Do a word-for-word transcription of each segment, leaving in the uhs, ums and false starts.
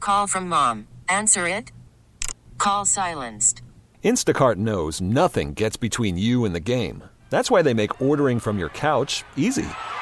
Call from mom. Answer it. Call silenced. Instacart knows nothing gets between you and the game. That's why they make ordering from your couch easy.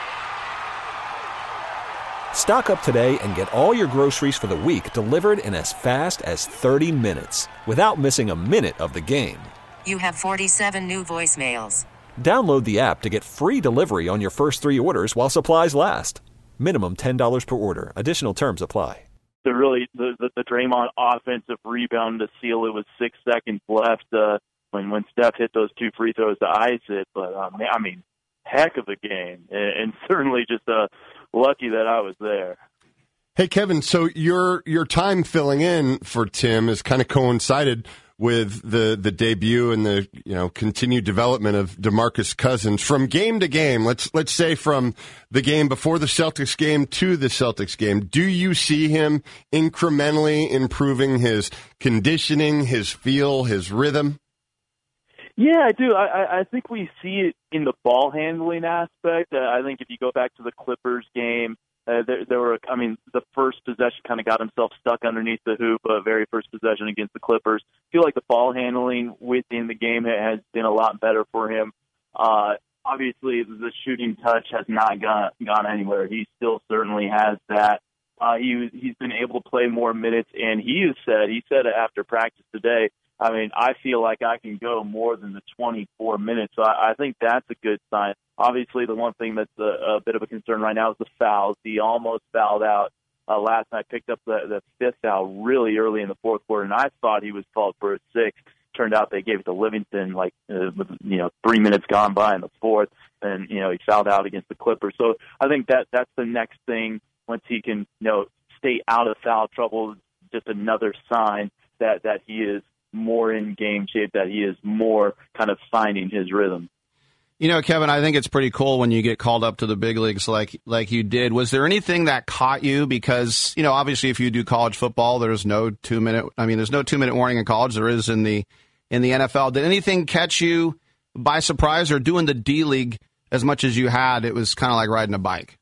Stock up today and get all your groceries for the week delivered in as fast as thirty minutes without missing a minute of the game. You have forty-seven new voicemails. Download the app to get free delivery on your first three orders while supplies last. Minimum ten dollars per order. Additional terms apply. The really the, the, the Draymond offensive rebound to seal it with six seconds left uh, when when Steph hit those two free throws to ice it. But uh, man, I mean, heck of a game, and, and certainly just uh, lucky that I was there. Hey Kevin, so your your time filling in for Tim has kind of coincided with the, the debut and the you know continued development of DeMarcus Cousins from game to game. Let's let's say from the game before the Celtics game to the Celtics game. Do you see him incrementally improving his conditioning, his feel, his rhythm? Yeah, I do. I, I think we see it in the ball handling aspect. Uh, I think if you go back to the Clippers game, Uh, there, there were, I mean, the first possession kind of got himself stuck underneath the hoop, uh, very first possession against the Clippers. I feel like the ball handling within the game has been a lot better for him. Uh, obviously, the shooting touch has not gone, gone anywhere. He still certainly has that. Uh, he, he's been able to play more minutes, and he has said, he said after practice today, I mean, I feel like I can go more than the twenty-four minutes. So I, I think that's a good sign. Obviously, the one thing that's a, a bit of a concern right now is the fouls. He almost fouled out uh, last night, picked up the, the fifth foul really early in the fourth quarter, and I thought he was called for a six. Turned out they gave it to Livingston, like, uh, with, you know, three minutes gone by in the fourth, and, you know, he fouled out against the Clippers. So I think that that's the next thing. Once he can, you know, stay out of foul trouble, just another sign that, that he is more in game shape, that he is more kind of finding his rhythm. You know, Kevin, I think it's pretty cool when you get called up to the big leagues like like you did. Was there anything that caught you? Because, you know, obviously if you do college football, there's no two minute I mean, there's no two minute warning in college. There is in the in the N F L. Did anything catch you by surprise, or doing the D League as much as you had, it was kind of like riding a bike?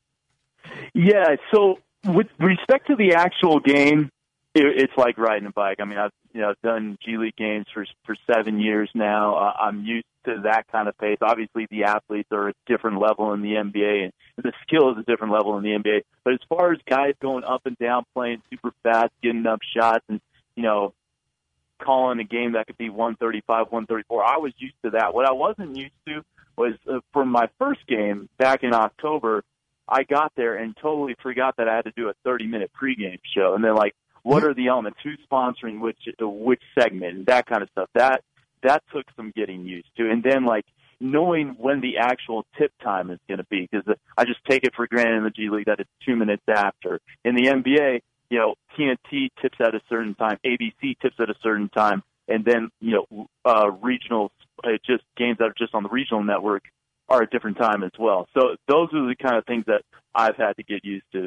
Yeah, so with respect to the actual game, it, it's like riding a bike. I mean, I've you know done G League games for for seven years now. Uh, I'm used to that kind of pace. Obviously, the athletes are a different level in the N B A, and the skill is a different level in the N B A. But as far as guys going up and down, playing super fast, getting up shots, and you know, calling a game that could be one thirty-five, one thirty-four, I was used to that. What I wasn't used to was uh, for my first game back in October, I got there and totally forgot that I had to do a thirty-minute pregame show, and then like, what are the elements? Who's sponsoring which which segment and that kind of stuff. That that took some getting used to, and then like knowing when the actual tip time is going to be, because I just take it for granted in the G League that it's two minutes after. In the N B A, you know, T N T tips at a certain time, A B C tips at a certain time, and then you know, uh, regional, uh, just games that are just on the regional network are a different time as well. So those are the kind of things that I've had to get used to.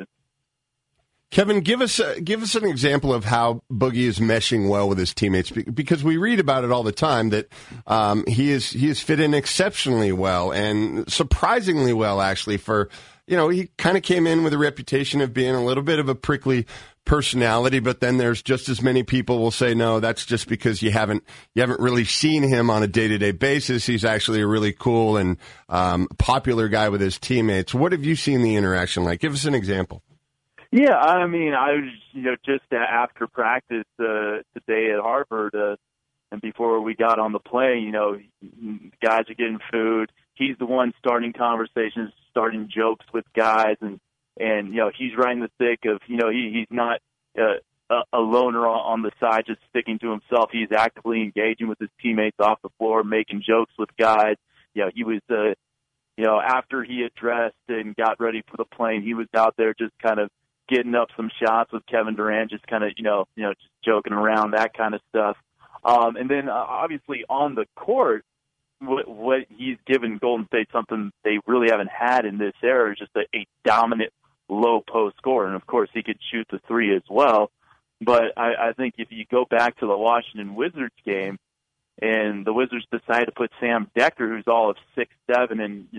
Kevin, give us a, give us an example of how Boogie is meshing well with his teammates, because we read about it all the time that um, he is he is fit in exceptionally well and surprisingly well, actually. For you know, he kind of came in with a reputation of being a little bit of a prickly personality, but then there's just as many people will say, no, that's just because you haven't you haven't really seen him on a day to day basis. He's actually a really cool and um, popular guy with his teammates. What have you seen the interaction like? Give us an example. Yeah, I mean, I was, you know, just after practice uh, today at Harvard, uh, and before we got on the plane, you know, guys are getting food. He's the one starting conversations, starting jokes with guys, and, and you know, he's right in the thick of, you know, he, he's not uh, a, a loner on the side just sticking to himself. He's actively engaging with his teammates off the floor, making jokes with guys. You know, he was, uh, you know, after he had dressed and got ready for the plane, he was out there just kind of getting up some shots with Kevin Durant, just kind of, you know, you know, just joking around, that kind of stuff. Um, and then uh, obviously on the court, what, what he's given Golden State something they really haven't had in this era is just a, a dominant low post scorer. And of course he could shoot the three as well. But I, I think if you go back to the Washington Wizards game, and the Wizards decided to put Sam Decker, who's all of six seven and just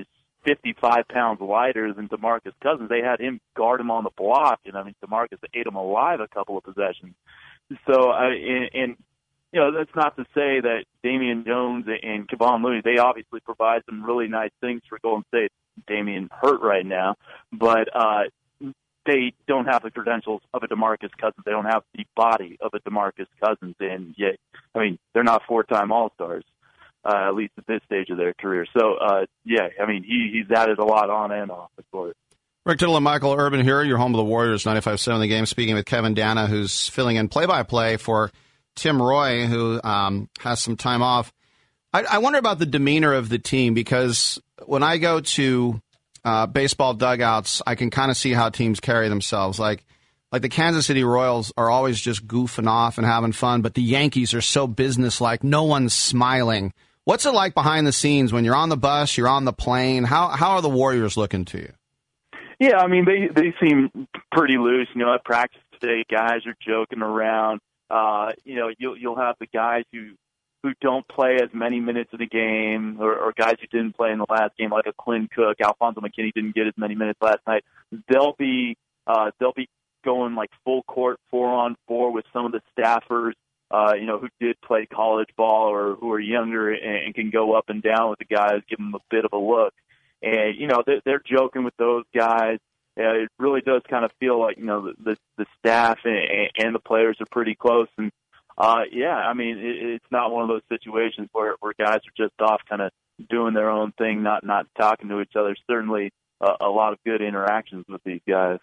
fifty-five pounds lighter than DeMarcus Cousins. They had him guard him on the block, and I mean DeMarcus ate him alive a couple of possessions. So, uh, and, and you know, that's not to say that Damian Jones and Kevon Looney, they obviously provide some really nice things for Golden State. Damian hurt right now, but uh, they don't have the credentials of a DeMarcus Cousins. They don't have the body of a DeMarcus Cousins, and yet, I mean, they're not four-time All-Stars, uh, at least at this stage of their career. So, uh, yeah, I mean, he, he's added a lot on and off the court. Rick Tittle and Michael Urban here. You're home of the Warriors, ninety-five point seven The Game, speaking with Kevin Dana, who's filling in play-by-play for Tim Roye, who um, has some time off. I, I wonder about the demeanor of the team, because when I go to uh, baseball dugouts, I can kind of see how teams carry themselves. Like, like the Kansas City Royals are always just goofing off and having fun, but the Yankees are so businesslike. No one's smiling. What's it like behind the scenes when you're on the bus, you're on the plane? How how are the Warriors looking to you? Yeah, I mean, they they seem pretty loose. You know, at practice today, guys are joking around. Uh, you know, you'll you'll have the guys who who don't play as many minutes of the game, or, or guys who didn't play in the last game, like a Quinn Cook. Alfonso McKinney didn't get as many minutes last night. They'll be uh, they'll be going like full court, four on four with some of the staffers, uh, you know, who did play college ball or who are younger and, and can go up and down with the guys, give them a bit of a look. And, you know, they're, they're joking with those guys. Uh, it really does kind of feel like, you know, the, the, the staff and, and the players are pretty close. And, uh, yeah, I mean, it, it's not one of those situations where, where guys are just off kind of doing their own thing, not, not talking to each other. Certainly uh, a lot of good interactions with these guys.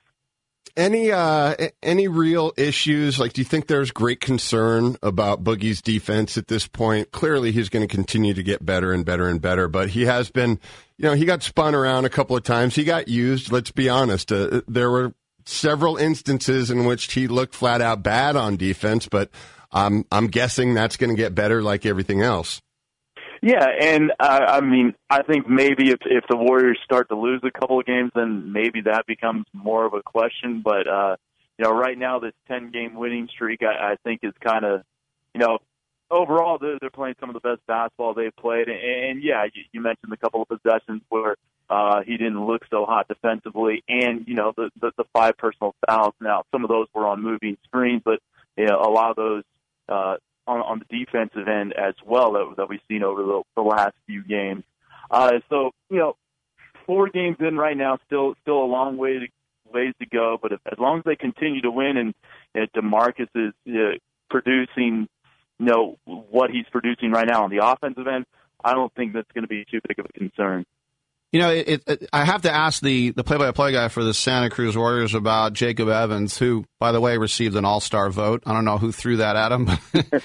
Any uh, any real issues? Like, do you think there's great concern about Boogie's defense at this point? Clearly, he's going to continue to get better and better and better, but he has been, you know, he got spun around a couple of times. He got used. Let's be honest. Uh, there were several instances in which he looked flat out bad on defense, but um, I'm guessing that's going to get better like everything else. Yeah, and uh, I mean, I think maybe if if the Warriors start to lose a couple of games, then maybe that becomes more of a question. But uh, you know, right now this ten-game winning streak, I, I think, is kind of, you know, overall they're, they're playing some of the best basketball they've played. And, and yeah, you, you mentioned a couple of possessions where uh, he didn't look so hot defensively, and you know, the, the the five personal fouls. Now, some of those were on moving screens, but you know, a lot of those. Uh, On, on the defensive end as well that, that we've seen over the, the last few games. Uh, so, you know, four games in right now, still still a long way to, ways to go. But if, as long as they continue to win and you know, DeMarcus is uh, producing, you know, what he's producing right now on the offensive end, I don't think that's going to be too big of a concern. You know, it, it, I have to ask the, the play-by-play guy for the Santa Cruz Warriors about Jacob Evans, who, by the way, received an all-star vote. I don't know who threw that at him.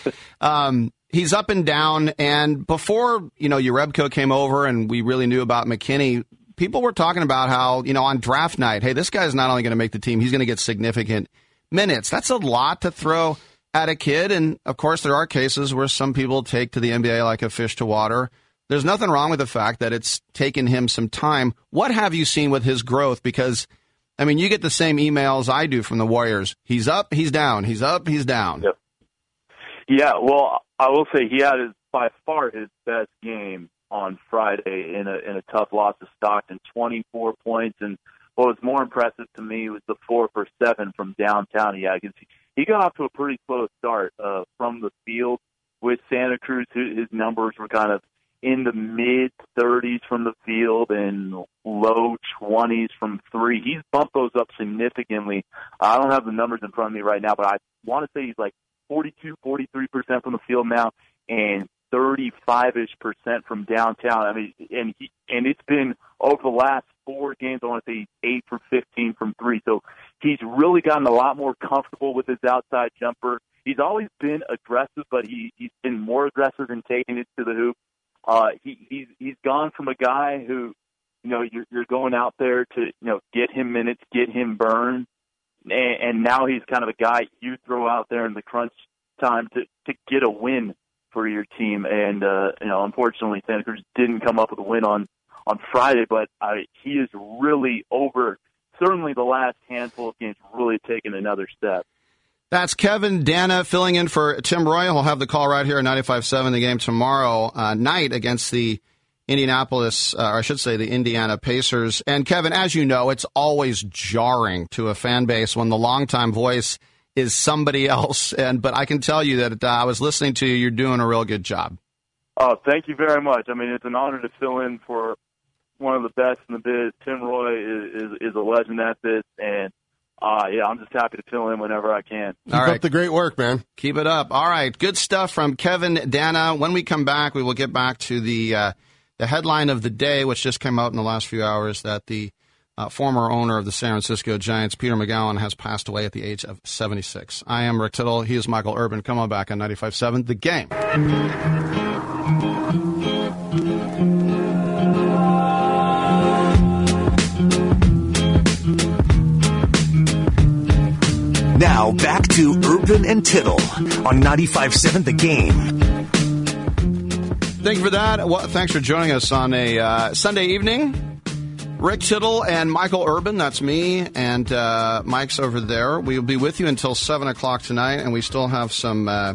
um, he's up and down, and before, you know, Jerebko came over and we really knew about McKinney, people were talking about how, you know, on draft night, hey, this guy's not only going to make the team, he's going to get significant minutes. That's a lot to throw at a kid, and, of course, there are cases where some people take to the N B A like a fish to water. There's nothing wrong with the fact that it's taken him some time. What have you seen with his growth? Because, I mean, you get the same emails I do from the Warriors. He's up, he's down. He's up, he's down. Yep. Yeah, well, I will say he had his, by far his best game on Friday in a in a tough loss to Stockton, twenty-four points. And what was more impressive to me was the four for seven from downtown he had. He got off to a pretty slow start uh, from the field with Santa Cruz. His numbers were kind of in the mid thirties from the field and low twenties from three. He's bumped those up significantly. I don't have the numbers in front of me right now, but I want to say he's like forty-two, forty-three percent from the field now and thirty-five-ish percent from downtown. I mean, and he, and it's been over the last four games, I want to say he's eight for fifteen from three. So he's really gotten a lot more comfortable with his outside jumper. He's always been aggressive, but he, he's been more aggressive in taking it to the hoop. Uh, he, he's, he's gone from a guy who, you know, you're, you're going out there to, you know, get him minutes, get him burned. And, and now he's kind of a guy you throw out there in the crunch time to, to get a win for your team. And, uh, you know, unfortunately, Santa Cruz didn't come up with a win on, on Friday, but I, he is really over, certainly the last handful of games, really taken another step. That's Kevin Dana filling in for Tim Roye. He'll have the call right here at ninety-five point seven The Game tomorrow uh, night against the Indianapolis, uh, or I should say the Indiana Pacers. And, Kevin, as you know, it's always jarring to a fan base when the longtime voice is somebody else. And But I can tell you that uh, I was listening to you. You're doing a real good job. Oh, thank you very much. I mean, it's an honor to fill in for one of the best in the biz. Tim Roy is, is, is a legend at this, and uh, yeah, I'm just happy to fill in whenever I can. Keep All right. up the great work, man. Keep it up. All right, good stuff from Kevin Danna. When we come back, we will get back to the uh, the headline of the day, which just came out in the last few hours, that the uh, former owner of the San Francisco Giants, Peter McGowan, has passed away at the age of seventy-six. I am Rick Tittle. He is Michael Urban. Come on back on ninety-five point seven The Game. Now, back to Urban and Tittle on ninety-five point seven The Game. Thank you for that. Well, thanks for joining us on a uh, Sunday evening. Rick Tittle and Michael Urban, that's me, and uh, Mike's over there. We will be with you until seven o'clock tonight, and we still have some uh,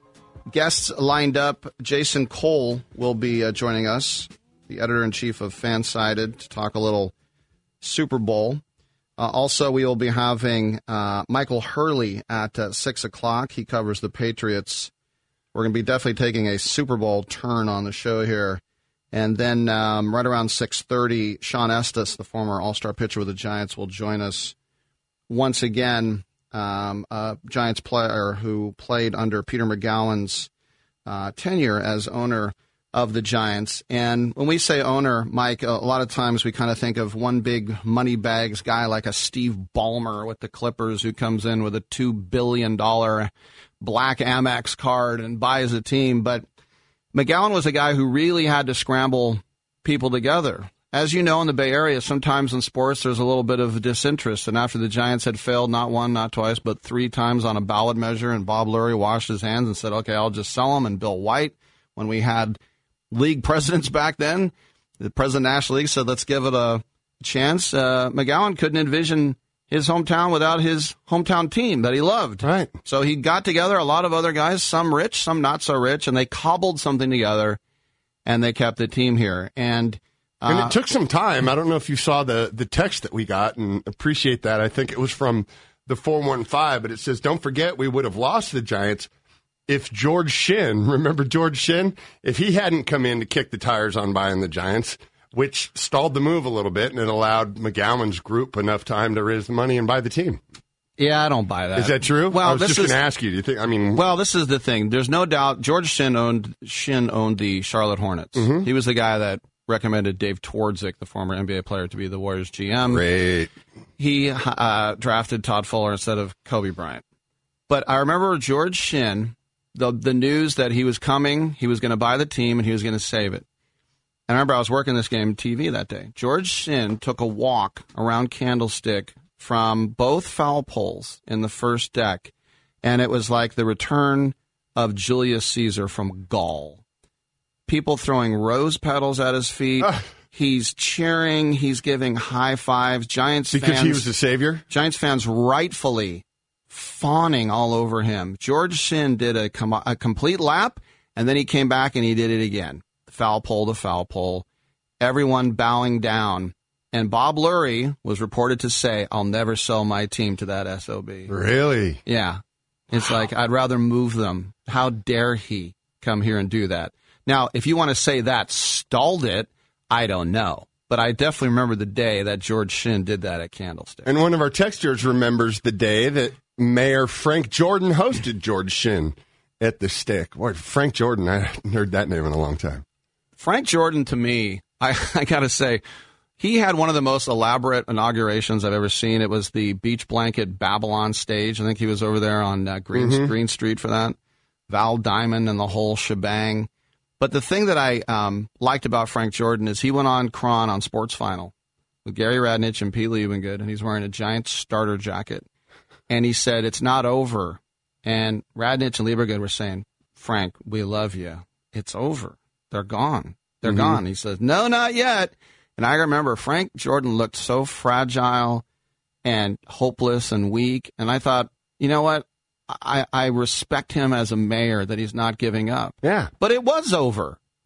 guests lined up. Jason Cole will be uh, joining us, the editor-in-chief of Fansided, to talk a little Super Bowl. Uh, also, we will be having uh, Michael Hurley at uh, six o'clock. He covers the Patriots. We're going to be definitely taking a Super Bowl turn on the show here. And then um, right around six thirty, Sean Estes, the former All-Star pitcher with the Giants, will join us once again. Um, a Giants player who played under Peter McGowan's uh, tenure as owner of the Giants. And when we say owner, Mike, a lot of times we kind of think of one big money bags guy like a Steve Ballmer with the Clippers who comes in with a two billion dollars black Amex card and buys a team. But McGowan was a guy who really had to scramble people together. As you know, in the Bay Area, sometimes in sports there's a little bit of disinterest. And after the Giants had failed not one, not twice, but three times on a ballot measure, and Bob Lurie washed his hands and said, okay, I'll just sell them. And Bill White, when we had league presidents back then, the president of the National League said, let's give it a chance. Uh, McGowan couldn't envision his hometown without his hometown team that he loved. Right. So he got together a lot of other guys, some rich, some not so rich, and they cobbled something together, and they kept the team here. And uh, and it took some time. I don't know if you saw the, the text that we got, and appreciate that. I think it was from the four one five, but it says, don't forget we would have lost the Giants if George Shinn, remember George Shinn? If he hadn't come in to kick the tires on buying the Giants, which stalled the move a little bit, and it allowed McGowan's group enough time to raise the money and buy the team. Yeah, I don't buy that. Is that true? Well, I was this just going is- to ask you. Do you think? I mean, Well, this is the thing. There's no doubt George Shinn owned Shinn owned the Charlotte Hornets. Mm-hmm. He was the guy that recommended Dave Twardzik, the former N B A player, to be the Warriors G M. great. He uh, drafted Todd Fuller instead of Kobe Bryant. But I remember George Shinn, the the news that he was coming, he was going to buy the team, and he was going to save it. And I remember I was working this game T V that day. George Shinn took a walk around Candlestick from both foul poles in the first deck, and it was like the return of Julius Caesar from Gaul. People throwing rose petals at his feet. He's cheering. He's giving high fives. Giants Because fans, he was the savior? Giants fans rightfully fawning all over him. George Shinn did a, com- a complete lap, and then he came back and he did it again. Foul pole to foul pole. Everyone bowing down. And Bob Lurie was reported to say, I'll never sell my team to that S O B. Really? Yeah. It's wow. Like, I'd rather move them. How dare he come here and do that? Now, if you want to say that stalled it, I don't know. But I definitely remember the day that George Shinn did that at Candlestick. And one of our texters remembers the day that Mayor Frank Jordan hosted George Shinn at the Stick. Boy, Frank Jordan, I hadn't heard that name in a long time. Frank Jordan, to me, I, I got to say, he had one of the most elaborate inaugurations I've ever seen. It was the Beach Blanket Babylon stage. I think he was over there on uh, Green, mm-hmm. Green Street for that. Val Diamond and the whole shebang. But the thing that I um, liked about Frank Jordan is he went on Cron on Sports Final with Gary Radnich and Pete Liebengood, and he's wearing a Giants starter jacket. And he said, it's not over. And Radnich and Liebengood were saying, Frank, we love you. It's over. They're gone. They're mm-hmm. gone. He says, no, not yet. And I remember Frank Jordan looked so fragile and hopeless and weak. And I thought, you know what? I, I respect him as a mayor that he's not giving up. Yeah. But it was over.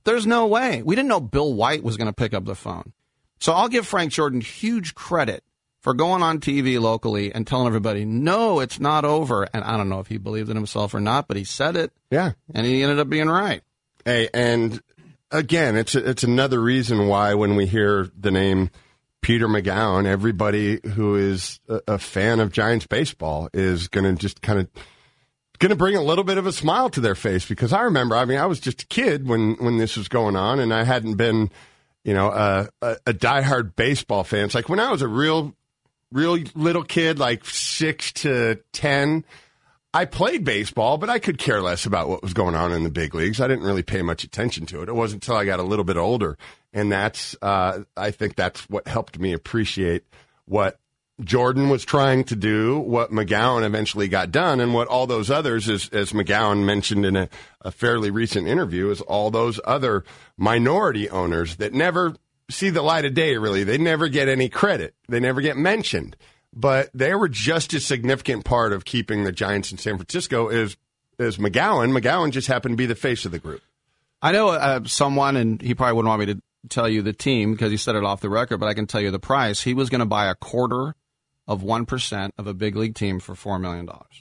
There's no way. We didn't know Bill White was going to pick up the phone. So I'll give Frank Jordan huge credit for going on T V locally and telling everybody, no, it's not over. And I don't know if he believed in himself or not, but he said it. Yeah. And he ended up being right. Hey, and again, it's it's another reason why when we hear the name Peter McGowan, everybody who is a, a fan of Giants baseball is going to just kind of going to bring a little bit of a smile to their face, because I remember, I mean, I was just a kid when, when this was going on, and I hadn't been, you know, a, a, a diehard baseball fan. It's like when I was a real, real little kid, like six to ten, I played baseball, but I could care less about what was going on in the big leagues. I didn't really pay much attention to it. It wasn't until I got a little bit older, and that's, uh, I think that's what helped me appreciate what Jordan was trying to do, what McGowan eventually got done, and what all those others, as, as McGowan mentioned in a, a fairly recent interview, is all those other minority owners that never see the light of day, really. They never get any credit. They never get mentioned. But they were just as significant part of keeping the Giants in San Francisco as, as McGowan. McGowan just happened to be the face of the group. I know uh, someone, and he probably wouldn't want me to tell you the team because he said it off the record, but I can tell you the price. He was going to buy a quarter of one percent of a big league team for four million dollars.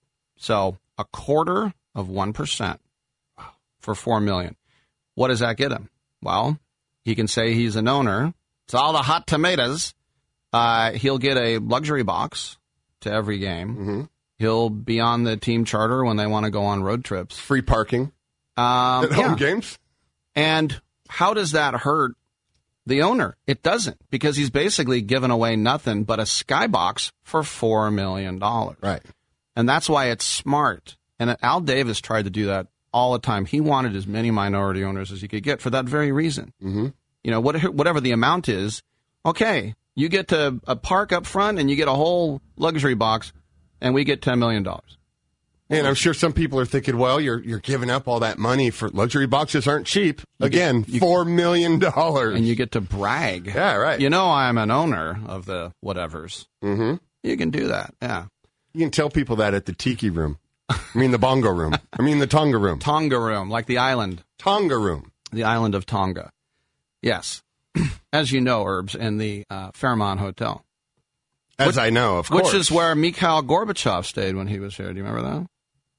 So a quarter of one percent for four million dollars. What does that get him? Well, he can say he's an owner. It's all the hot tomatoes. Uh, he'll get a luxury box to every game. Mm-hmm. He'll be on the team charter when they want to go on road trips. Free parking um, at home yeah. games. And how does that hurt the owner? It doesn't, because he's basically given away nothing but a skybox for four million dollars. Right. And that's why it's smart. And Al Davis tried to do that all the time. He wanted as many minority owners as he could get for that very reason. Mm-hmm. You know, what, whatever the amount is, okay, you get to a park up front and you get a whole luxury box, and we get ten million dollars. And I'm sure some people are thinking, well, you're you're giving up all that money for luxury boxes aren't cheap. Again, you, four million dollars. And you get to brag. Yeah, right. You know I'm an owner of the whatevers. Mm-hmm. You can do that, yeah. You can tell people that at the tiki room. I mean the bongo room. I mean the Tonga room. Tonga room, like the island. Tonga room. The island of Tonga. Yes. As you know, Herbs, in the uh, Fairmont Hotel. As which, I know, of course. Which is where Mikhail Gorbachev stayed when he was here. Do you remember that?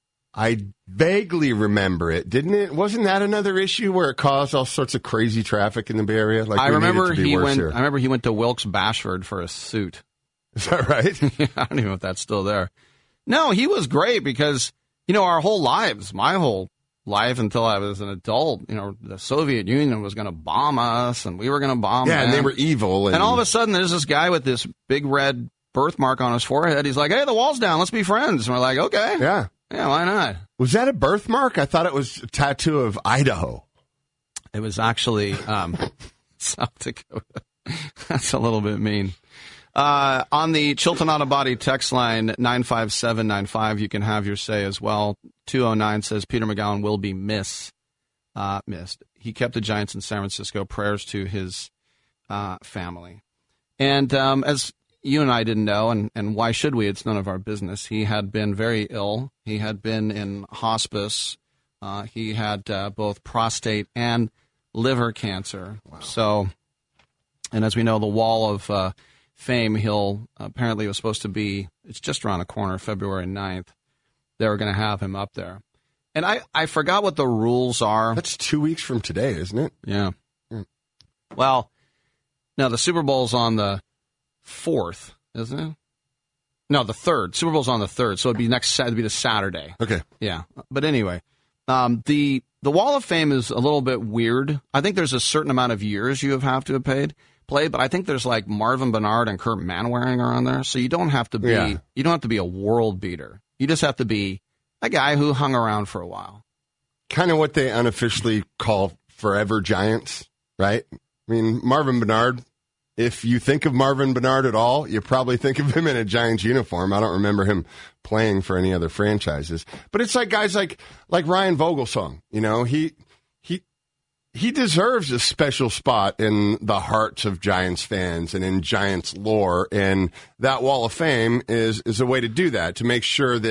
I vaguely remember it, didn't it? Wasn't that another issue where it caused all sorts of crazy traffic in the Bay Area? Like I we remember need it to be he worse went. here. I remember he went to Wilkes Bashford for a suit. Is that right? I don't even know if that's still there. No, he was great because you know our whole lives, my whole life until I was an adult, you know, the Soviet Union was going to bomb us, and we were going to bomb. Yeah, them. and they were evil. And... and all of a sudden, there's this guy with this big red birthmark on his forehead. He's like, "Hey, the wall's down. Let's be friends." And we're like, "Okay, yeah." Yeah, why not? Was that a birthmark? I thought it was a tattoo of Idaho. It was actually um, South Dakota. That's a little bit mean. Uh, on the Chilton Auto Body text line, nine five seven nine five, you can have your say as well. two oh nine says Peter McGowan will be miss, uh, missed. He kept the Giants in San Francisco. Prayers to his uh, family. And um, as you and I didn't know, and, and why should we? It's none of our business. He had been very ill. He had been in hospice. Uh, he had uh, both prostate and liver cancer. Wow. So, and as we know, the Wall of uh, Fame, he'll apparently was supposed to be, it's just around the corner, February ninth. They were going to have him up there. And I, I forgot what the rules are. That's two weeks from today, isn't it? Yeah. Mm. Well, no, the Super Bowl's on the fourth, isn't it? No, the third. Super Bowl's on the third, so it'd be next. It'd be the Saturday. Okay. Yeah, but anyway, um, the the Wall of Fame is a little bit weird. I think there's a certain amount of years you have to have paid played, but I think there's like Marvin Bernard and Kurt Manwaring are on there, so you don't have to be yeah. you don't have to be a world beater. You just have to be a guy who hung around for a while. Kind of what they unofficially call forever Giants, right? I mean, Marvin Bernard. If you think of Marvin Bernard at all, you probably think of him in a Giants uniform. I don't remember him playing for any other franchises. But it's like guys like like Ryan Vogelsong. You know, he he he deserves a special spot in the hearts of Giants fans and in Giants lore. And that Wall of Fame is is a way to do that, to make sure that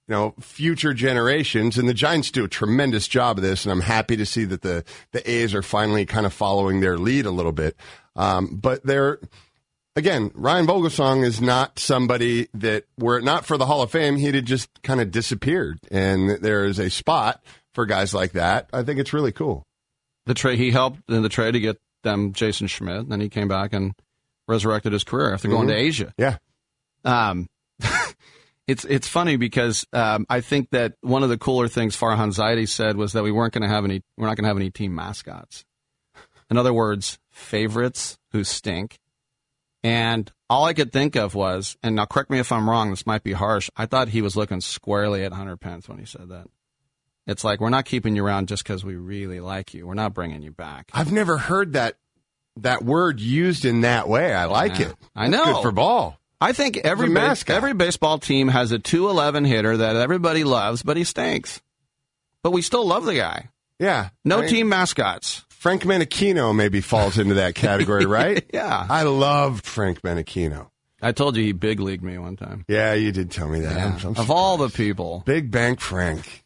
you know, future generations. And the Giants do a tremendous job of this, and I'm happy to see that the, the A's are finally kind of following their lead a little bit. Um, but they're, again, Ryan Vogelsong is not somebody that, were it not for the Hall of Fame, he'd have just kind of disappeared. And there is a spot for guys like that. I think it's really cool. The trade he helped in the trade to get them Jason Schmidt, and then he came back and resurrected his career after going mm-hmm. to Asia. Yeah. Um, it's it's funny because um, I think that one of the cooler things Farhan Zaidi said was that we weren't going to have any we're not going to have any team mascots. In other words, favorites who stink. And all I could think of was, and now correct me if I'm wrong, this might be harsh, I thought he was looking squarely at Hunter Pence when he said that. It's like, we're not keeping you around just because we really like you. We're not bringing you back. I've never heard that that word used in that way. I like yeah, it. I That's know. good for ball. I think every ba- every baseball team has a two eleven hitter that everybody loves, but he stinks. But we still love the guy. Yeah. No I mean, team mascots. Frank Menachino maybe falls into that category, right? Yeah. I loved Frank Menachino. I told you he big leagued me one time. Yeah, you did tell me that. Yeah. I'm, I'm of all the people. Big Bank Frank.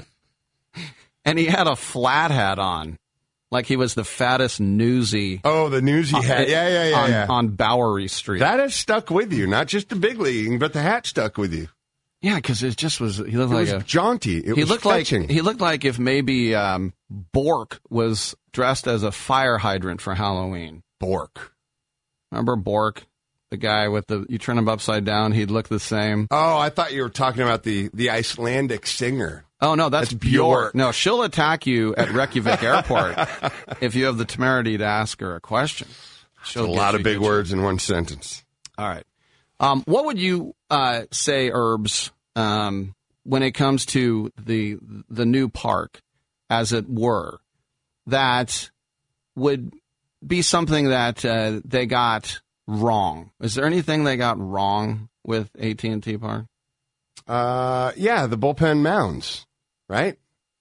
And he had a flat hat on. Like he was the fattest newsie. Oh, the newsie hat. Yeah, yeah, yeah. On, yeah. on Bowery Street. That has stuck with you. Not just the big league, but the hat stuck with you. Yeah, because it just was. He looked it like was a jaunty. It he was looked fetching. like he looked like if maybe um, Bork was dressed as a fire hydrant for Halloween. Bork. Remember Bork, the guy with the you turn him upside down, he'd look the same. Oh, I thought you were talking about the the Icelandic singer. Oh no, that's, that's Bjork. Bjork. No, she'll attack you at Reykjavik Airport if you have the temerity to ask her a question. She'll a get lot you, of big get you. words in one sentence. All right. Um, what would you uh, say, Herbs, um, when it comes to the the new park, as it were, that would be something that uh, they got wrong? Is there anything they got wrong with A T and T Park? Uh, yeah, the bullpen mounds, right?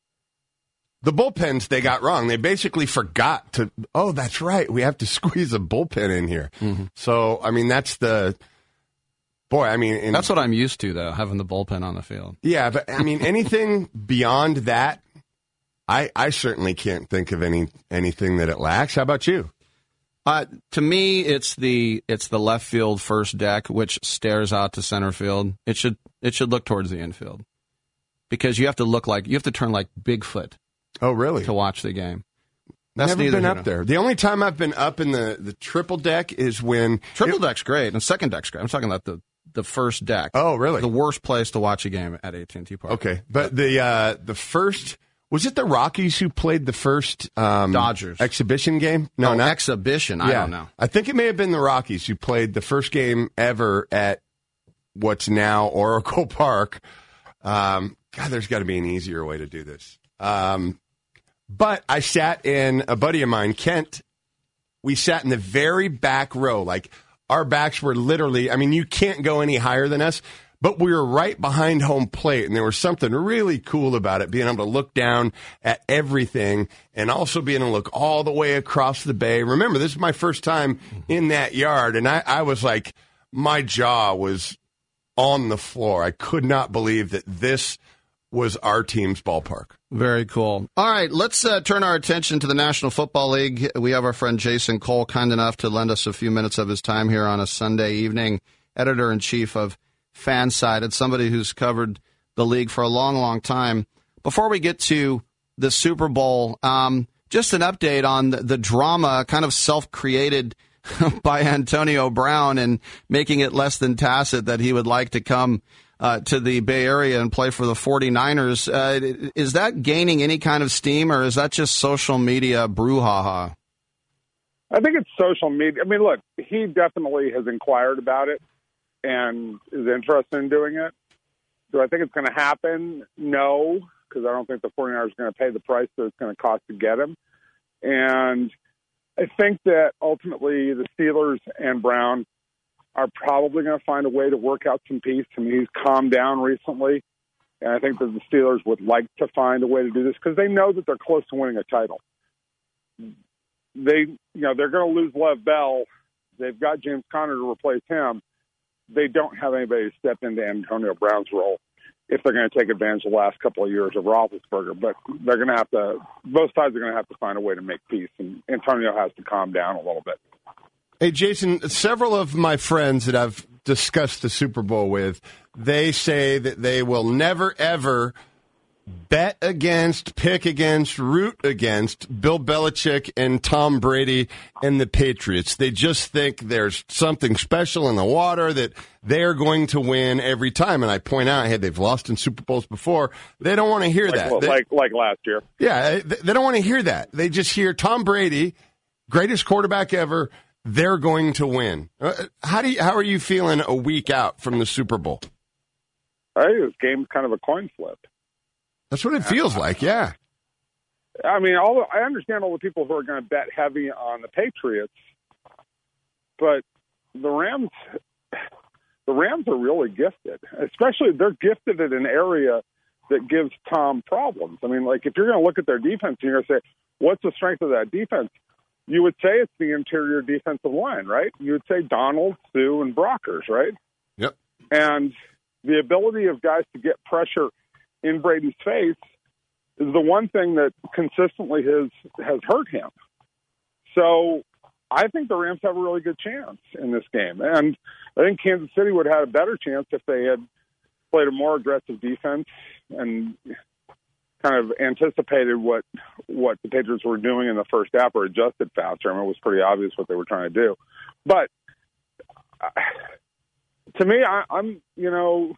The bullpens they got wrong. They basically forgot to, oh, that's right, we have to squeeze a bullpen in here. Mm-hmm. So, I mean, that's the, boy, I mean. In, that's what I'm used to, though, having the bullpen on the field. Yeah, but, I mean, anything beyond that, I, I certainly can't think of any anything that it lacks. How about you? Uh, to me, it's the it's the left field first deck, which stares out to center field. It should it should look towards the infield, because you have to look like you have to turn like Bigfoot. Oh, really? To watch the game. That's Never neither, been up you know. there. The only time I've been up in the, the triple deck is when triple it, deck's great and second deck's great. I'm talking about the the first deck. Oh, really? The worst place to watch a game at A T and T Park. Okay, but the uh, the first. Was it the Rockies who played the first um, Dodgers exhibition game? No, oh, not exhibition. I yeah. don't know. I think it may have been the Rockies who played the first game ever at what's now Oracle Park. Um, God, there's got to be an easier way to do this. Um, but I sat in a buddy of mine, Kent. We sat in the very back row, like our backs were literally. I mean, you can't go any higher than us. But we were right behind home plate, and there was something really cool about it, being able to look down at everything and also being able to look all the way across the bay. Remember, this is my first time in that yard, and I, I was like, my jaw was on the floor. I could not believe that this was our team's ballpark. Very cool. All right, let's uh, turn our attention to the National Football League. We have our friend Jason Cole, kind enough to lend us a few minutes of his time here on a Sunday evening, editor-in-chief of Fansided, somebody who's covered the league for a long, long time. Before we get to the Super Bowl, um, just an update on the, the drama kind of self-created by Antonio Brown and making it less than tacit that he would like to come uh, to the Bay Area and play for the 49ers. Uh, is that gaining any kind of steam, or is that just social media brouhaha? I think it's social media. I mean, look, he definitely has inquired about it and is interested in doing it. Do I think it's going to happen? No, because I don't think the 49ers are going to pay the price that it's going to cost to get him. And I think that ultimately the Steelers and Brown are probably going to find a way to work out some peace. I mean, he's calmed down recently, and I think that the Steelers would like to find a way to do this because they know that they're close to winning a title. They, you know, they're going to lose Lev Bell. They've got James Conner to replace him. They don't have anybody to step into Antonio Brown's role. if they're going to take advantage of the last couple of years of Roethlisberger. But they're going to have to, both sides are going to have to find a way to make peace, and Antonio has to calm down a little bit. Hey, Jason, several of my friends that I've discussed the Super Bowl with, they say that they will never, ever bet against, pick against, root against Bill Belichick and Tom Brady and the Patriots. They just think there's something special in the water, that they're going to win every time. And I point out, hey, they've lost in Super Bowls before. They don't want to hear like, that. Well, they, like like last year. Yeah, they, they don't want to hear that. They just hear Tom Brady, greatest quarterback ever, they're going to win. Uh, how do you, how are you feeling a week out from the Super Bowl? I think this game's kind of a coin flip. That's what it feels like, yeah. I mean, all I understand all the people who are going to bet heavy on the Patriots, but the Rams, the Rams are really gifted. Especially, they're gifted in an area that gives Tom problems. I mean, like if you're going to look at their defense, and you're going to say, "What's the strength of that defense?" You would say it's the interior defensive line, right? You would say Donald, Sue, and Brockers, right? Yep. And the ability of guys to get pressure in Brady's face is the one thing that consistently has, has hurt him. So I think the Rams have a really good chance in this game. And I think Kansas City would have had a better chance if they had played a more aggressive defense and kind of anticipated what what the Patriots were doing in the first half, or adjusted faster. I mean, it was pretty obvious what they were trying to do. But uh, to me, I, I'm, you know,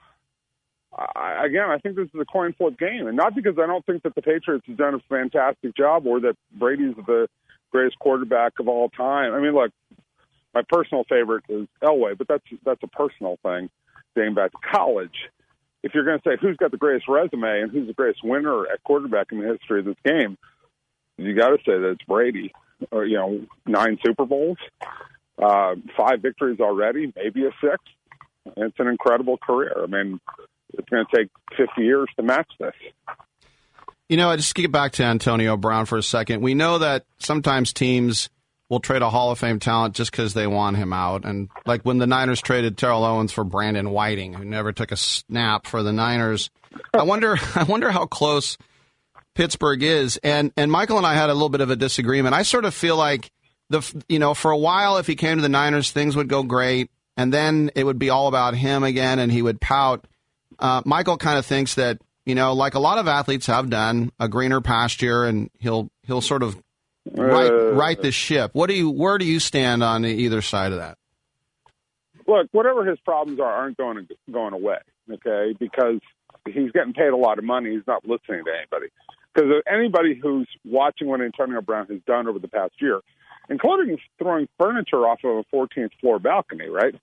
I, again, I think this is a coin flip game, and not because I don't think that the Patriots have done a fantastic job or that Brady's the greatest quarterback of all time. I mean, look, my personal favorite is Elway, but that's that's a personal thing dating back to college. If you're going to say who's got the greatest resume and who's the greatest winner at quarterback in the history of this game, you got to say that it's Brady. Or, you know, nine Super Bowls, uh, five victories already, maybe a sixth. It's an incredible career. I mean, it's going to take fifty years to match this. You know, I just get back to Antonio Brown for a second. We know that sometimes teams will trade a Hall of Fame talent just because they want him out. And like when the Niners traded Terrell Owens for Brandon Whiting, who never took a snap for the Niners. I wonder I wonder how close Pittsburgh is. And and Michael and I had a little bit of a disagreement. I sort of feel like, the you know, for a while, if he came to the Niners, things would go great. And then it would be all about him again, and he would pout. Uh, Michael kind of thinks that, you know, like a lot of athletes have done, a greener pasture, and he'll he'll sort of right uh, right the ship. What do you where do you stand on either side of that? Look, whatever his problems are aren't going to, going away, okay? Because he's getting paid a lot of money. He's not listening to anybody. Because anybody who's watching what Antonio Brown has done over the past year, including throwing furniture off of a fourteenth floor balcony, right?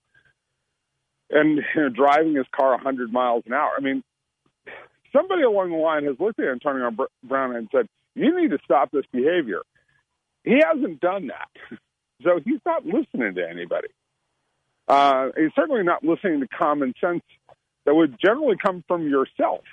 And you know, driving his car one hundred miles an hour. I mean, somebody along the line has looked at Antonio Brown and said, you need to stop this behavior. He hasn't done that. So he's not listening to anybody. Uh, he's certainly not listening to common sense that would generally come from yourself.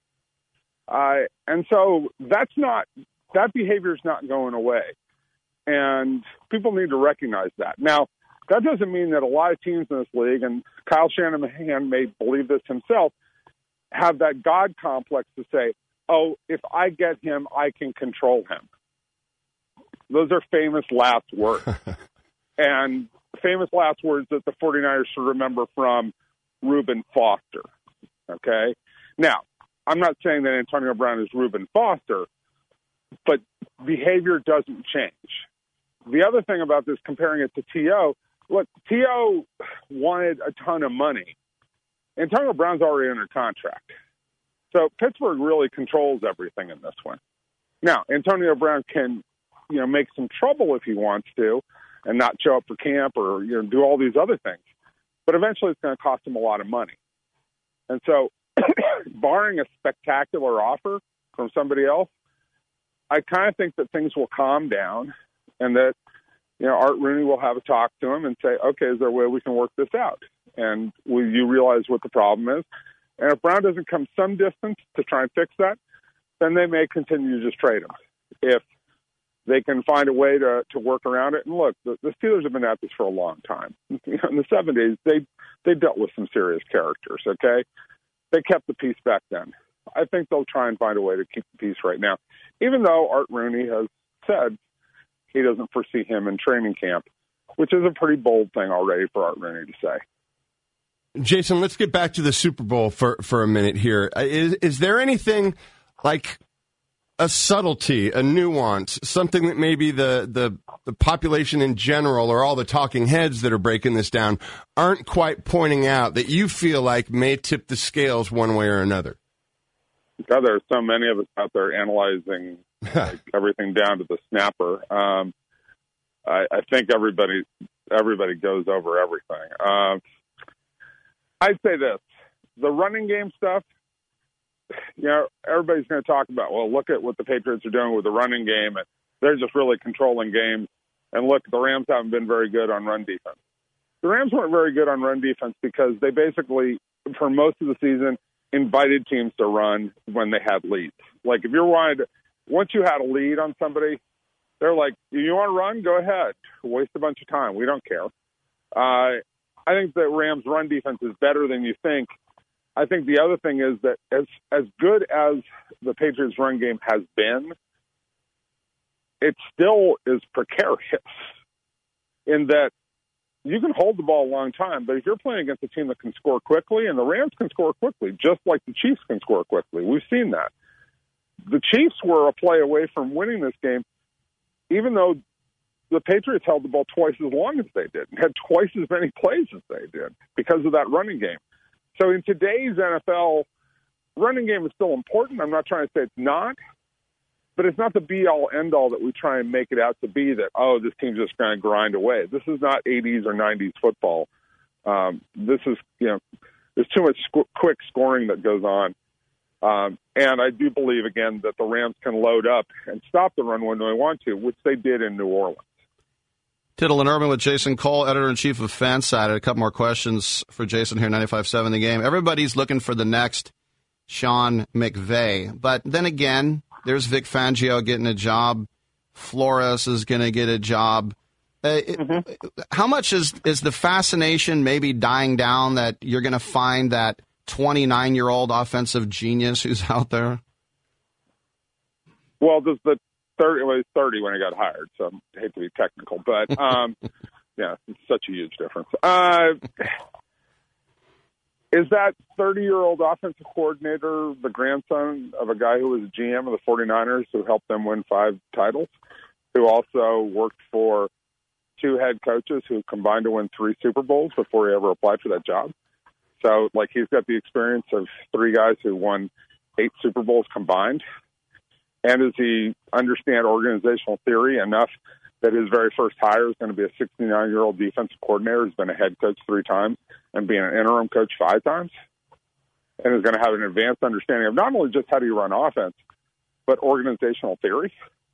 Uh, and so that's not, that behavior is not going away. And people need to recognize that. Now, that doesn't mean that a lot of teams in this league, and Kyle Shanahan may believe this himself, have that God complex to say, oh, if I get him, I can control him. Those are famous last words. And famous last words that the 49ers should remember from Reuben Foster. Okay? Now, I'm not saying that Antonio Brown is Reuben Foster, but behavior doesn't change. The other thing about this, comparing it to T O, look, T O wanted a ton of money. Antonio Brown's already under contract. So Pittsburgh really controls everything in this one. Now, Antonio Brown can, you know, make some trouble if he wants to and not show up for camp or, you know, do all these other things. But eventually it's going to cost him a lot of money. And so barring a spectacular offer from somebody else, I kind of think that things will calm down and that, you know, Art Rooney will have a talk to him and say, okay, is there a way we can work this out? And will you realize what the problem is? And if Brown doesn't come some distance to try and fix that, then they may continue to just trade him. If they can find a way to, to work around it. And look, the, the Steelers have been at this for a long time. You know, in the seventies, they they dealt with some serious characters, okay? they kept the peace back then. I think they'll try and find a way to keep the peace right now, even though Art Rooney has said he doesn't foresee him in training camp, which is a pretty bold thing already for Art Rooney to say. Jason, let's get back to the Super Bowl for, for a minute here. Is, is there anything like a subtlety, a nuance, something that maybe the, the, the population in general or all the talking heads that are breaking this down aren't quite pointing out that you feel like may tip the scales one way or another? God, there are so many of us out there analyzing like, everything down to the snapper. Um, I, I think everybody everybody goes over everything. Um, I'd say this. The running game stuff, you know, everybody's going to talk about, well, look at what the Patriots are doing with the running game, and they're just really controlling games. And look, the Rams haven't been very good on run defense. The Rams weren't very good on run defense because they basically, for most of the season, invited teams to run when they had leads. Like, if you're wanted, once you had a lead on somebody, they're like, you want to run? Go ahead. Waste a bunch of time. We don't care. Uh, I think the Rams' run defense is better than you think. I think the other thing is that as as good as the Patriots' run game has been, it still is precarious in that you can hold the ball a long time, but if you're playing against a team that can score quickly, and the Rams can score quickly, just like the Chiefs can score quickly. We've seen that. The Chiefs were a play away from winning this game, even though the Patriots held the ball twice as long as they did and had twice as many plays as they did because of that running game. So in today's N F L, running game is still important. I'm not trying to say it's not, but it's not the be-all, end-all that we try and make it out to be that, oh, this team's just going to grind away. This is not eighties or nineties football. Um, this is, you know, there's too much sc- quick scoring that goes on. Um, and I do believe, again, that the Rams can load up and stop the run when they want to, which they did in New Orleans. Tittle and Urban with Jason Cole, editor-in-chief of FanSided. A couple more questions for Jason here, ninety-five point seven The Game. Everybody's looking for the next Sean McVay. But then again, there's Vic Fangio getting a job. Flores is going to get a job. Uh, mm-hmm. it, how much is, is the fascination maybe dying down that you're going to find that twenty-nine-year-old offensive genius who's out there? Well, does the thirty, well, he was thirty when he got hired, so I hate to be technical, but um, yeah, it's such a huge difference. Uh, is that thirty-year-old offensive coordinator the grandson of a guy who was a G M of the forty-niners who helped them win five titles, who also worked for two head coaches who combined to win three Super Bowls before he ever applied for that job? So, like, he's got the experience of three guys who won eight Super Bowls combined. And does he understand organizational theory enough that his very first hire is going to be a sixty-nine-year-old defensive coordinator who's been a head coach three times and being an interim coach five times? And is going to have an advanced understanding of not only just how do you run offense, but organizational theory?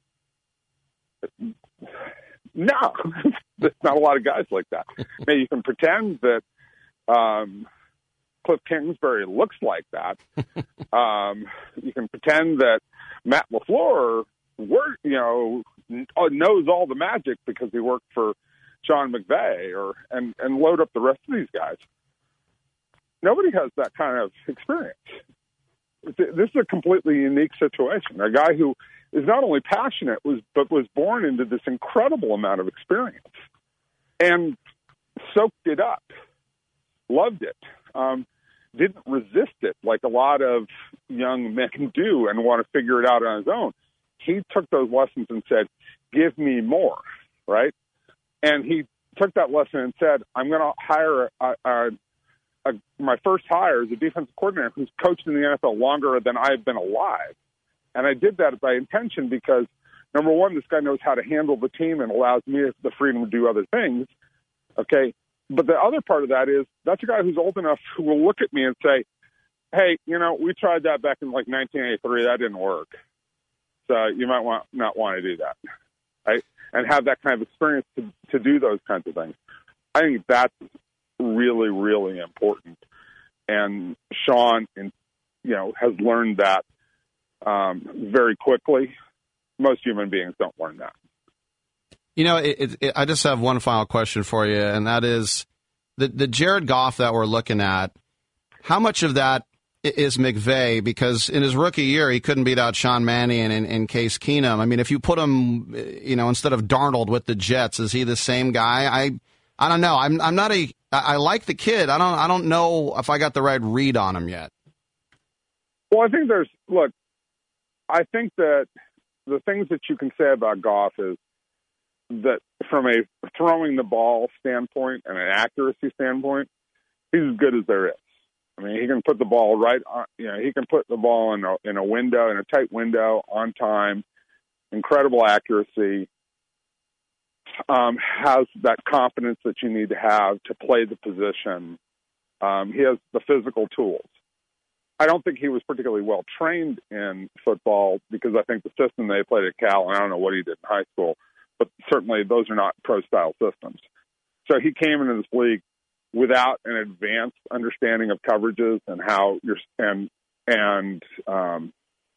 No, there's not a lot of guys like that. Now, you can pretend that um, Cliff Kingsbury looks like that. Um, you can pretend that Matt LaFleur work, you know, knows all the magic because he worked for Sean McVay, or and, and load up the rest of these guys. Nobody has that kind of experience. This is a completely unique situation. A guy who is not only passionate, was but was born into this incredible amount of experience and soaked it up, loved it, um, didn't resist it like a lot of young men do and want to figure it out on his own. He took those lessons and said, give me more, right? And he took that lesson and said, I'm going to hire a, a, a, my first hire is a defensive coordinator who's coached in the N F L longer than I've been alive. And I did that by intention because, number one, this guy knows how to handle the team and allows me the freedom to do other things, okay? But the other part of that is that's a guy who's old enough who will look at me and say, hey, you know, we tried that back in like nineteen eighty-three. That didn't work. So you might want, not want to do that, right? And have that kind of experience to, to do those kinds of things. I think that's really, really important. And Sean, in, you know, has learned that um, very quickly. Most human beings don't learn that. You know, it, it, it, I just have one final question for you, and that is the, the Jared Goff that we're looking at, how much of that is McVay, because in his rookie year, he couldn't beat out Sean Mannion and, and Case Keenum. I mean, if you put him, you know, instead of Darnold with the Jets, is he the same guy? I I don't know. I'm I'm not a I like the kid. I don't I don't know if I got the right read on him yet. Well, I think there's look. I think that the things that you can say about Goff is that from a throwing the ball standpoint and an accuracy standpoint, he's as good as there is. I mean, he can put the ball right on, you know, he can put the ball in a, in a window, in a tight window, on time, incredible accuracy, um, has that confidence that you need to have to play the position. Um, he has the physical tools. I don't think he was particularly well trained in football because I think the system they played at Cal, and I don't know what he did in high school, but certainly those are not pro-style systems. So he came into this league without an advanced understanding of coverages and how you're and and um,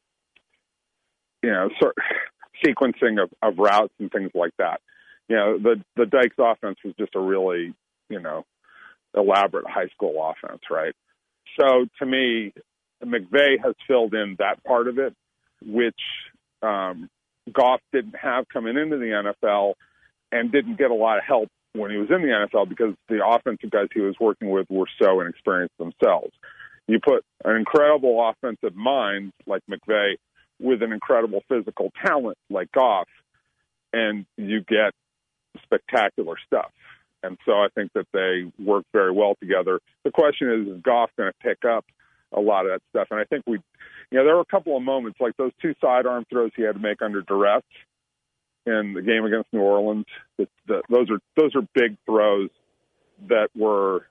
you know sort sequencing of, of routes and things like that. You know, the the Dykes offense was just a really you know elaborate high school offense, right? So to me, McVay has filled in that part of it, which um, Goff didn't have coming into the N F L and didn't get a lot of help when he was in the N F L because the offensive guys he was working with were so inexperienced themselves. You put an incredible offensive mind like McVay with an incredible physical talent like Goff, and you get spectacular stuff. And so I think that they work very well together. The question is, is Goff going to pick up a lot of that stuff? And I think we, you know, there were a couple of moments like those two sidearm throws he had to make under duress in the game against New Orleans. The, the, those are those are big throws that were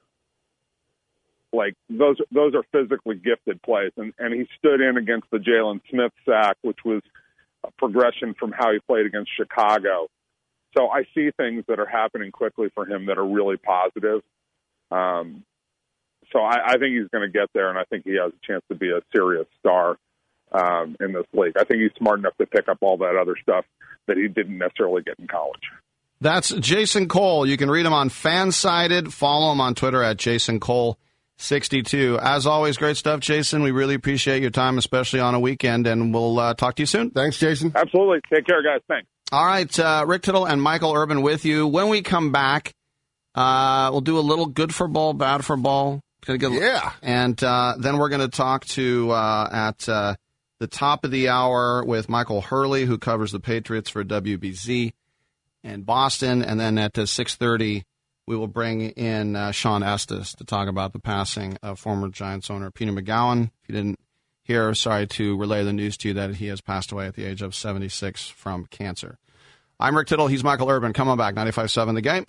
like those those are physically gifted plays, and and he stood in against the Jalen Smith sack, which was a progression from how he played against Chicago. So I see things that are happening quickly for him that are really positive. Um, so I, I think he's going to get there, and I think he has a chance to be a serious star um, in this league. I think he's smart enough to pick up all that other stuff that he didn't necessarily get in college. That's Jason Cole. You can read him on Fansided. Follow him on Twitter at Jason Cole sixty-two. As always, great stuff, Jason. We really appreciate your time, especially on a weekend, and we'll uh, talk to you soon. Thanks, Jason. Absolutely. Take care, guys. Thanks. All right, uh, Rick Tittle and Michael Urban with you. When we come back, uh, we'll do a little good for ball, bad for ball. Yeah. And uh, then we're going to talk to uh, at uh, the top of the hour with Michael Hurley, who covers the Patriots for W B Z in Boston. And then at uh, six thirty, we will bring in uh, Sean Estes to talk about the passing of former Giants owner Peter McGowan. If you didn't hear, sorry to relay the news to you that he has passed away at the age of seventy-six from cancer. I'm Rick Tittle. He's Michael Urban. Come on back, ninety-five seven The Game.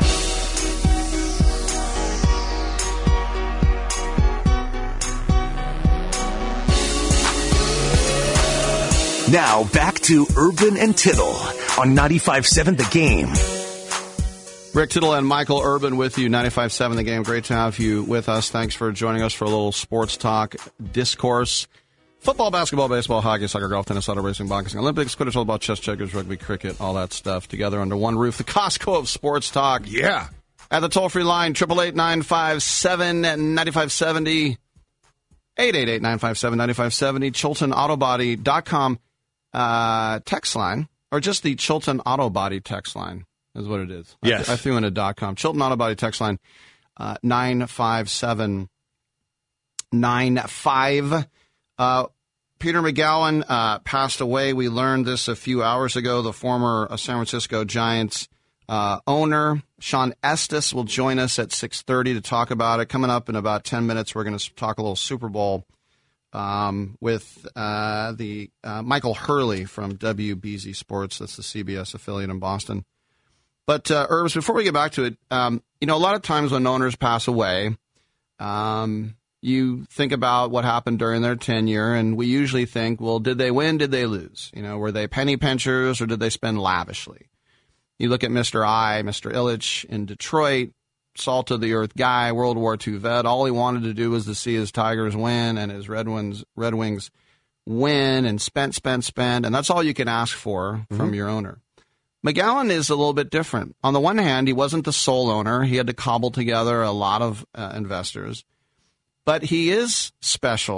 Now back to Urban and Tittle on ninety-five seven The Game. Rick Tittle and Michael Urban with you, ninety-five seven The Game. Great to have you with us. Thanks for joining us for a little sports talk discourse. Football, basketball, baseball, hockey, soccer, golf, tennis, auto racing, boxing, Olympics, Quidditch, all about chess, checkers, rugby, cricket, all that stuff together under one roof. The Costco of sports talk. Yeah. At the toll-free line, eight eight eight, nine five seven, nine five seven zero, eight eight eight, nine five seven, nine five seven zero, chilton auto body dot com uh, text line, or just the Chilton Auto Body text line is what it is. Yes. I, I threw in a dot com. Chilton Auto Body text line, uh, nine five seven nine five. Uh, Peter McGowan uh, passed away. We learned this a few hours ago. The former uh, San Francisco Giants uh, owner, Sean Estes, will join us at six thirty to talk about it. Coming up in about ten minutes, we're going to talk a little Super Bowl um, with uh, the uh, Michael Hurley from W B Z Sports. That's the C B S affiliate in Boston. But, uh, Urbs, before we get back to it, um, you know, a lot of times when owners pass away, um, you think about what happened during their tenure, and we usually think, well, did they win? Did they lose? You know, were they penny pinchers or did they spend lavishly? You look at Mister I, Mister Ilitch in Detroit, salt of the earth guy, World War Two vet. All he wanted to do was to see his Tigers win and his Red Wings, Red Wings win, and spent, spent, spent. And that's all you can ask for mm-hmm. from your owner. McGowan is a little bit different. On the one hand, he wasn't the sole owner. He had to cobble together a lot of uh, investors. But he is special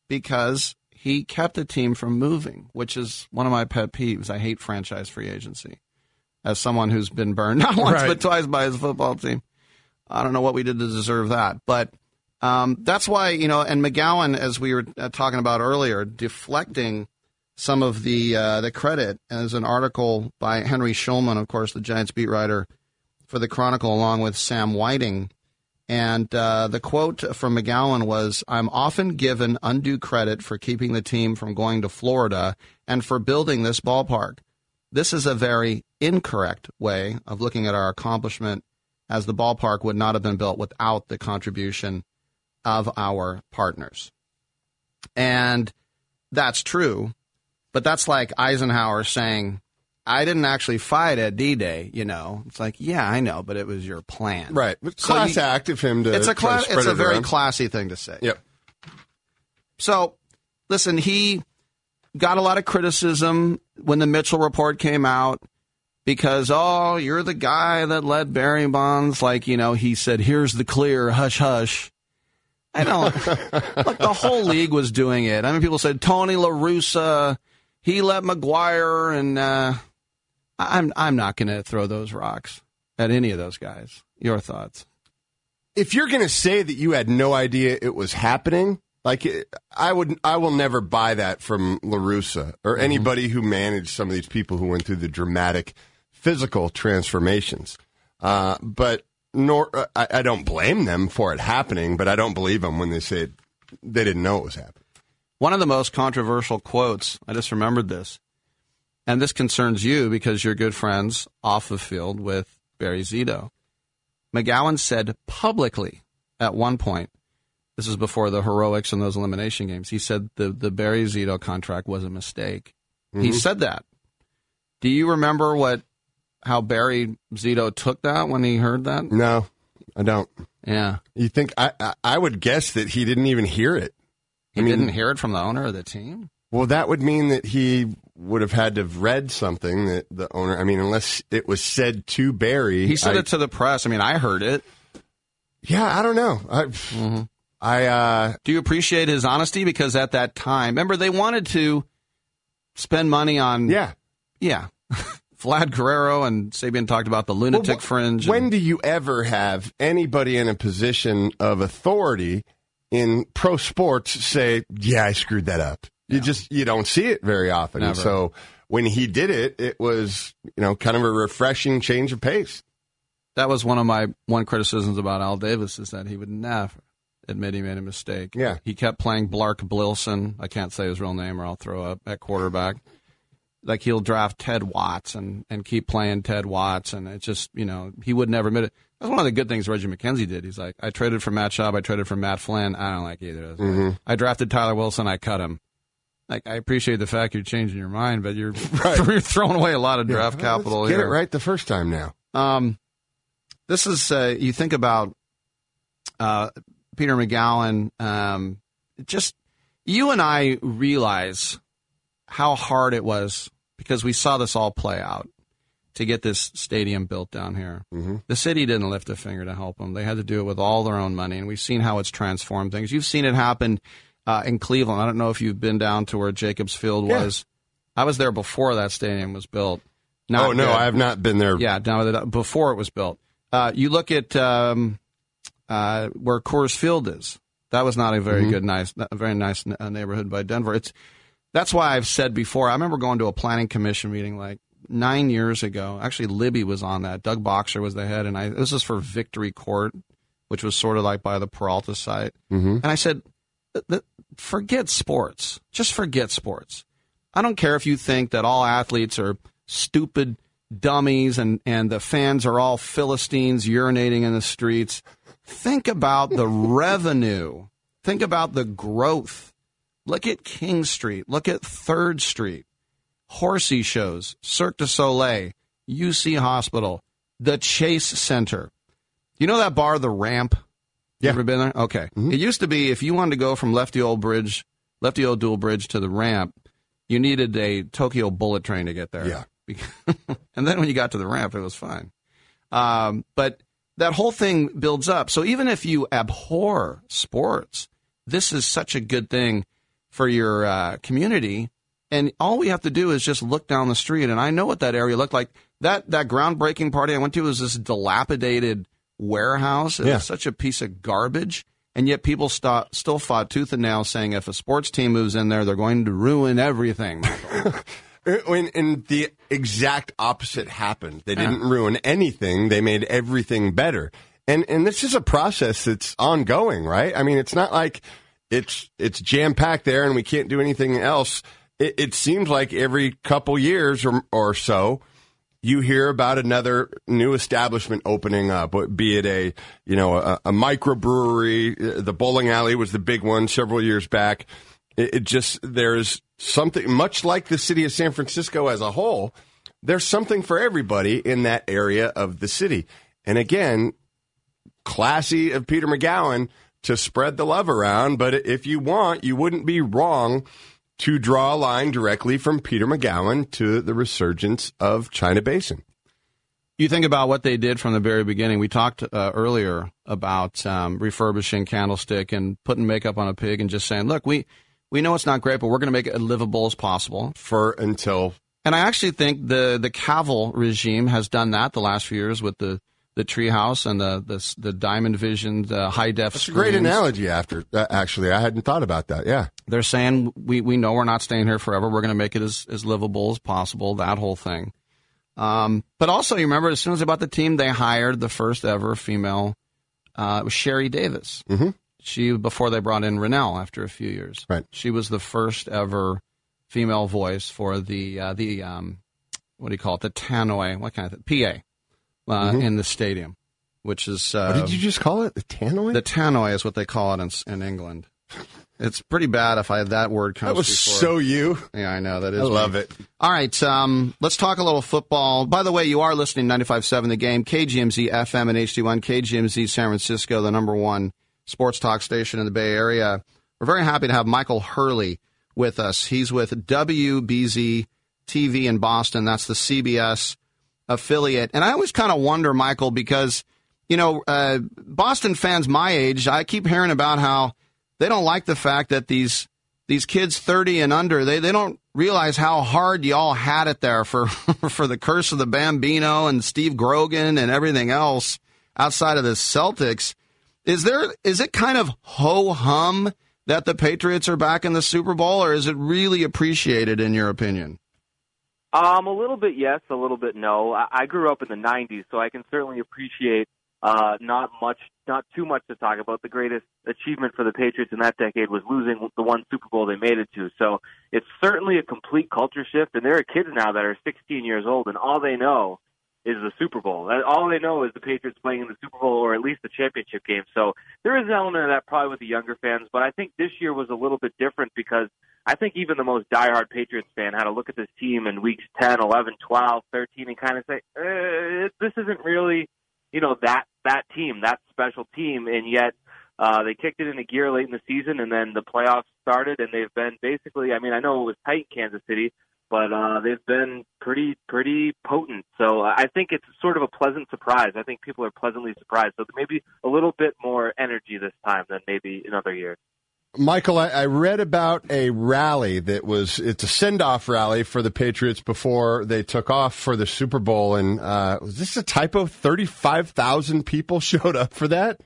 because he kept the team from moving, which is one of my pet peeves. I hate franchise free agency. As someone who's been burned not once Right. but twice by his football team, I don't know what we did to deserve that. But um, that's why, you know, and McGowan, as we were uh, talking about earlier, deflecting some of the uh, the credit, as an article by Henry Schulman, of course, the Giants beat writer for the Chronicle, along with Sam Whiting. And uh, the quote from McGowan was, "I'm often given undue credit for keeping the team from going to Florida and for building this ballpark. This is a very incorrect way of looking at our accomplishment, as the ballpark would not have been built without the contribution of our partners." And that's true, but that's like Eisenhower saying, "I didn't actually fight at D-Day," you know. It's like, yeah, I know, but it was your plan. Right. So Class you- act of him to It's a try cla- to spread it's a it very around. classy thing to say. Yep. So, listen, he got a lot of criticism when the Mitchell report came out because, oh, you're the guy that led Barry Bonds. Like, you know, he said, "Here's the clear, hush, hush." I don't. Look, the whole league was doing it. I mean, people said Tony La Russa, he let McGuire, and uh, I'm I'm not going to throw those rocks at any of those guys. Your thoughts? If you're going to say that you had no idea it was happening, like I would, I will never buy that from La Russa or anybody who managed some of these people who went through the dramatic physical transformations. Uh, but nor I, I don't blame them for it happening, but I don't believe them when they say they didn't know it was happening. One of the most controversial quotes, I just remembered this, and this concerns you because you're good friends off the field with Barry Zito. McGowan said publicly at one point, this is before the heroics in those elimination games, he said the, the Barry Zito contract was a mistake. Mm-hmm. He said that. Do you remember what how Barry Zito took that when he heard that? No, I don't. Yeah. You think I, I, I would guess that he didn't even hear it. He I mean, didn't hear it from the owner of the team? Well, that would mean that he would have had to have read something that the owner, I mean, unless it was said to Barry. He said I, it to the press. I mean, I heard it. Yeah, I don't know. I, Mm-hmm. I uh, Do you appreciate his honesty? Because at that time, remember, they wanted to spend money on. yeah. Yeah. Vlad Guerrero and Sabian talked about the lunatic Well, wh- fringe. When and, do you ever have anybody in a position of authority in pro sports say, yeah, I screwed that up? You just, you don't see it very often. And Never. so when he did it, it was, you know, kind of a refreshing change of pace. that was one of my one criticisms about Al Davis is that he would never admit he made a mistake. Yeah. He kept playing Blark Blilson. I can't say his real name or I'll throw up at quarterback. Like he'll draft Ted Watts and, and keep playing Ted Watts. And it just, you know, he would never admit it. That's one of the good things Reggie McKenzie did. He's like, I traded for Matt Schaub. I traded for Matt Flynn. I don't like either of those. Mm-hmm. I drafted Tyler Wilson. I cut him. Like, I appreciate the fact you're changing your mind, but you're, Right. you're throwing away a lot of draft Yeah, capital let's here. Get it right the first time now. Um, this is, uh, you think about uh, Peter McGowan, um, just, you and I realize how hard it was because we saw this all play out to get this stadium built down here. Mm-hmm. The city didn't lift a finger to help them. They had to do it with all their own money, and we've seen how it's transformed things. You've seen it happen uh, in Cleveland. I don't know if you've been down to where Jacobs Field Yeah. was. I was there before that stadium was built. Not oh, no, good. I have not been there. Yeah, down with it, before it was built. Uh, you look at um, uh, where Coors Field is. That was not a very Mm-hmm. good, nice, a very nice uh, neighborhood by Denver. It's that's why I've said before. I remember going to a planning commission meeting like nine years ago. Actually, Libby was on that. Doug Boxer was the head, and I this was for Victory Court, which was sort of like by the Peralta site. Mm-hmm. And I said, th- th- forget sports. Just forget sports. I don't care if you think that all athletes are stupid dummies and, and the fans are all Philistines urinating in the streets. Think about the revenue. Think about the growth. Look at King Street. Look at third Street. Horsey shows, Cirque du Soleil, U C Hospital, the Chase Center. You know that bar, The Ramp? You Yeah. ever been there? Okay. Mm-hmm. It used to be if you wanted to go from Lefty Old Bridge, Lefty Old Dual Bridge to The Ramp, you needed a Tokyo bullet train to get there. Yeah. And then when you got to The Ramp, it was fine. Um, but that whole thing builds up. So even if you abhor sports, this is such a good thing for your uh, community. And all we have to do is just look down the street. And I know what that area looked like. That that groundbreaking party I went to was this dilapidated warehouse. It yeah. was such a piece of garbage. And yet people st- still fought tooth and nail saying if a sports team moves in there, they're going to ruin everything. When, and the exact opposite happened. They didn't yeah. ruin anything. They made everything better. And and this is a process that's ongoing, right? I mean, it's not like it's it's jam-packed there and we can't do anything else. It, it seems like every couple years or, or so, you hear about another new establishment opening up, be it a, you know, a, a microbrewery. The bowling alley was the big one several years back. It, it just, there's something, much like the city of San Francisco as a whole, there's something for everybody in that area of the city. And again, classy of Peter McGowan to spread the love around, but if you want, you wouldn't be wrong to draw a line directly from Peter McGowan to the resurgence of China Basin. You think about what they did from the very beginning. We talked uh, earlier about um, refurbishing Candlestick and putting makeup on a pig and just saying, look, we, we know it's not great, but we're going to make it as livable as possible. For until... And I actually think the, the Cavill regime has done that the last few years with the, the treehouse and the, the the Diamond Vision, the high-def That's screens. a great analogy, after uh, actually. I hadn't thought about that, yeah. They're saying, we, we know we're not staying here forever. We're going to make it as, as livable as possible, that whole thing. Um, but also, you remember, as soon as they bought the team, they hired the first ever female, uh, it was Sherry Davis. Mm-hmm. She, before they brought in Rennell after a few years. Right. She was the first ever female voice for the, uh, the um, what do you call it, the Tannoy, what kind of thing? P A, uh, mm-hmm. in the stadium, which is... Uh, what did you just call it? The Tannoy? The Tannoy is what they call it in, in England. It's pretty bad if I that word comes That was before. so you. Yeah, I know. That is I love me. it. All right, um, let's talk a little football. By the way, you are listening to ninety-five point seven The Game, K G M Z F M and H D one, K G M Z San Francisco, the number one sports talk station in the Bay Area. We're very happy to have Michael Hurley with us. He's with W B Z T V in Boston. That's the C B S affiliate. And I always kind of wonder, Michael, because, you know, uh, Boston fans my age, I keep hearing about how they don't like the fact that these these kids thirty and under, they, they don't realize how hard y'all had it there for, for the curse of the Bambino and Steve Grogan and everything else outside of the Celtics. Is there is it kind of ho-hum that the Patriots are back in the Super Bowl, or is it really appreciated in your opinion? Um, a little bit yes, a little bit no. I, I grew up in the nineties, so I can certainly appreciate uh, not much, not too much to talk about. The greatest achievement for the Patriots in that decade was losing the one Super Bowl they made it to. So it's certainly a complete culture shift, and there are kids now that are sixteen years old, and all they know is the Super Bowl. All they know is the Patriots playing in the Super Bowl or at least the championship game. So there is an element of that probably with the younger fans, but I think this year was a little bit different because I think even the most diehard Patriots fan had to look at this team in weeks ten, eleven, twelve, thirteen and kind of say, eh, this isn't really, you know, that that team, that special team, and yet uh, they kicked it into gear late in the season, and then the playoffs started, and they've been basically, I mean, I know it was tight in Kansas City, but uh, they've been pretty, pretty potent. So I think it's sort of a pleasant surprise. I think people are pleasantly surprised. So maybe a little bit more energy this time than maybe in other years. Michael, I, I read about a rally that was, it's a send-off rally for the Patriots before they took off for the Super Bowl. And uh, was this a typo? thirty-five thousand people showed up for that?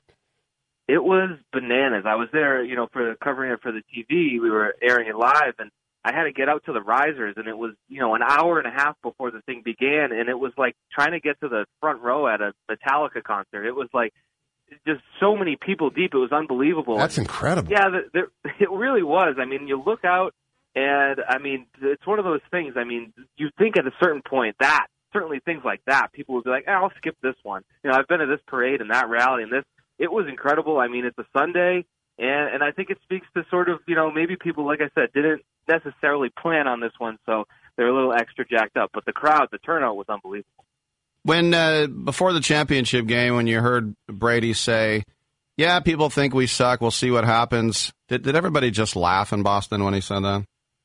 It was bananas. I was there, you know, for covering it for the T V. We were airing it live, and I had to get out to the risers, and it was, you know, an hour and a half before the thing began, and it was like trying to get to the front row at a Metallica concert. It was like just so many people deep. It was unbelievable. That's incredible. Yeah, the, the, it really was. I mean, you look out, and, I mean, it's one of those things. I mean, you think at a certain point that, certainly things like that, people would be like, eh, I'll skip this one. You know, I've been to this parade and that rally and this. It was incredible. I mean, it's a Sunday, and, and I think it speaks to sort of, you know, maybe people, like I said, didn't necessarily plan on this one, so they're a little extra jacked up. But the crowd, the turnout was unbelievable. When uh, before the championship game, when you heard Brady say, yeah, people think we suck, we'll see what happens, did, did everybody just laugh in Boston when he said that?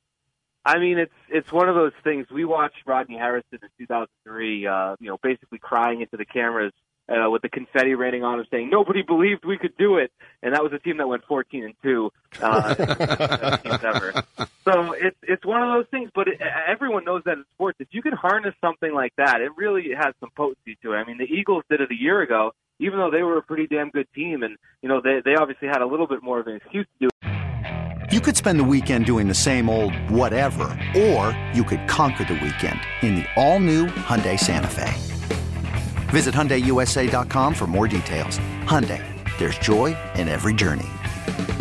I mean, it's it's one of those things. We watched Rodney Harrison in two thousand three, uh, you know, basically crying into the cameras uh, with the confetti raining on them, saying nobody believed we could do it, and that was a team that went fourteen and two, uh, teams ever. So it's it's one of those things. But it, everyone knows that in sports, if you can harness something like that, it really has some potency to it. I mean, the Eagles did it a year ago, even though they were a pretty damn good team, and you know they they obviously had a little bit more of an excuse to do it. You could spend the weekend doing the same old whatever, or you could conquer the weekend in the all-new Hyundai Santa Fe. Visit Hyundai U S A dot com for more details. Hyundai, there's joy in every journey.